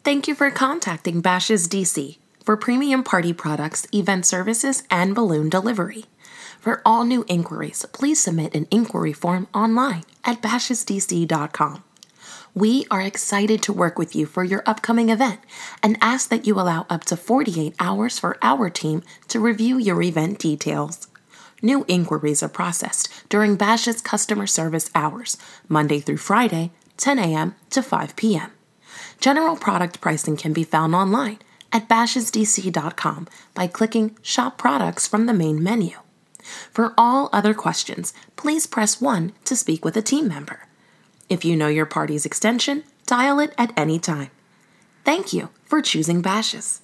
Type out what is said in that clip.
Thank you for contacting Bash's DC for premium party products, event services, and balloon delivery. For all new inquiries, please submit an inquiry form online at bashesdc.com. We are excited to work with you for your upcoming event and ask that you allow up to 48 hours for our team to review your event details. New inquiries are processed during Bash's customer service hours, Monday through Friday, 10 a.m. to 5 p.m. General product pricing can be found online at bashesdc.com by clicking Shop Products from the main menu. For all other questions, please press 1 to speak with a team member. If you know your party's extension, dial it at any time. Thank you for choosing Bash's.